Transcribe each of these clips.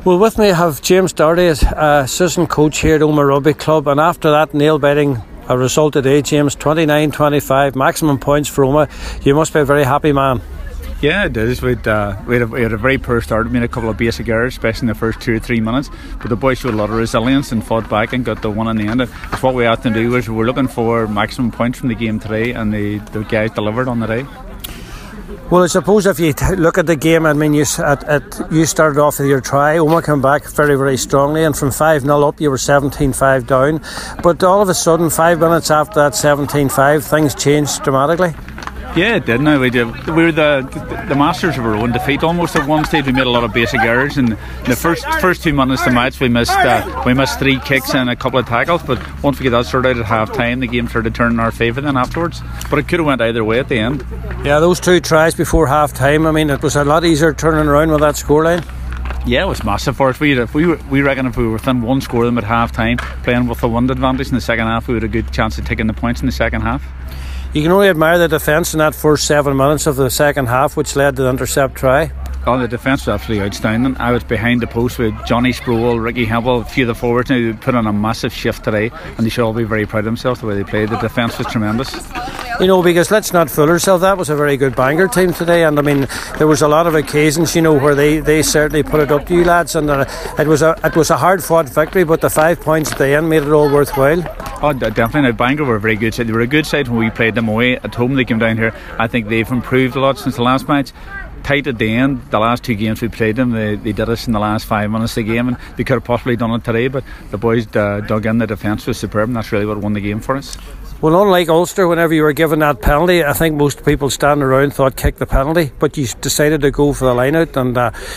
Well, with me I have James Doherty, assistant coach here at Omagh Rugby Club, and after that nail-biting result today, James, 29-25, maximum points for Omagh. You must be a very happy man. Yeah, it is. We had a very poor start. We made a couple of basic errors, especially in the first 2 or 3 minutes. But the boys showed a lot of resilience and fought back and got the one in the end. It's what we had to do. We're looking for maximum points from the game today, and the guys delivered on the day. Well, I suppose if you look at the game, I mean, you started off with your try. Omagh came back very, very strongly, and from 5-0 up, you were 17-5 down. But all of a sudden, 5 minutes after that 17-5, things changed dramatically. Yeah, it did. Now we were the masters of our own defeat. Almost at one stage, we made a lot of basic errors. In the first 2 minutes of the match, we missed 3 kicks and a couple of tackles. But once we get that sorted out at half time, the game started turning in our favour then afterwards. But it could have went either way at the end. Yeah, those 2 tries before half time. I mean, it was a lot easier turning around with that scoreline. Yeah, it was massive for us. We reckon if we were within 1 score of them at half time, playing with a wind advantage in the second half, we had a good chance of taking the points in the second half. You can only admire the defence in that first 7 minutes of the second half, which led to the intercept try. Oh, the defence was absolutely outstanding. I was behind the post with Johnny Sproul, Ricky Hempel, a few of the forwards. Now they put on a massive shift today, and they should all be very proud of themselves the way they played. The defence was tremendous. You know, because let's not fool ourselves, that was a very good Bangor team today, and I mean, there was a lot of occasions, you know, where they certainly put it up to you lads, and it was a hard fought victory, but the 5 points at the end made it all worthwhile. Oh, definitely. Now, Bangor were a very good side. They were a good side when we played them away. At home, they came down here. I think they've improved a lot since the last match. Tight at the end. The last 2 games we played them, they did us in the last 5 minutes of the game, and they could have possibly done it today, but the boys dug in. The defence was superb, and that's really what won the game for us. Well, unlike Ulster, whenever you were given that penalty, I think most people standing around thought kick the penalty, but you decided to go for the line out, and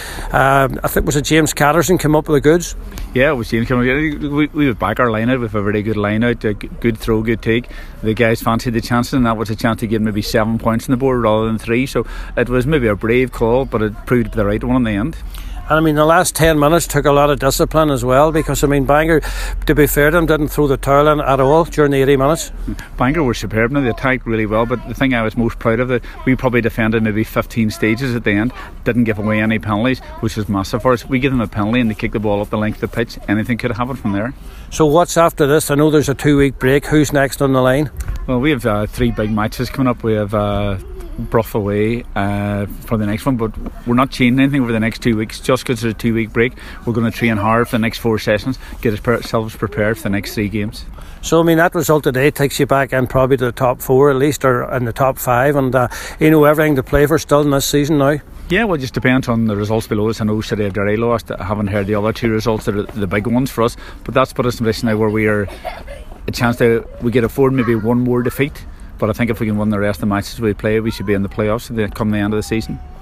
I think was it James Catterson came up with the goods? Yeah, it was James coming. We would back our line out with a very good line out, a good throw, good take. The guys fancied the chances, and that was a chance to get maybe 7 points on the board rather than 3. So it was maybe a brave call, but it proved the right one in the end. And I mean, the last 10 minutes took a lot of discipline as well, because I mean, Bangor, to be fair to them, didn't throw the towel in at all during the 80 minutes. Bangor were superb. Now they attacked really well, but the thing I was most proud of, that we probably defended maybe 15 stages at the end, didn't give away any penalties, which was massive for us. We give them a penalty and they kick the ball up the length of the pitch. Anything could have happened from there. So what's after this? I know there's a 2-week break. Who's next on the line? Well, we have 3 big matches coming up. We have Brough away for the next one, but we're not changing anything over the next 2 weeks. Just because there's a 2-week break, we're going to train hard for the next 4 sessions, get ourselves prepared for the next 3 games. So I mean, that result today takes you back in probably to the top 4 at least, or in the top 5, and you know, everything to play for still in this season now. Yeah, well, it just depends on the results below us. I know City of Derry lost. I haven't heard the other 2 results that are the big ones for us, but that's put us in a position now where we are a chance to we get afford maybe 1 more defeat. But I think if we can win the rest of the matches we play, we should be in the playoffs come the end of the season.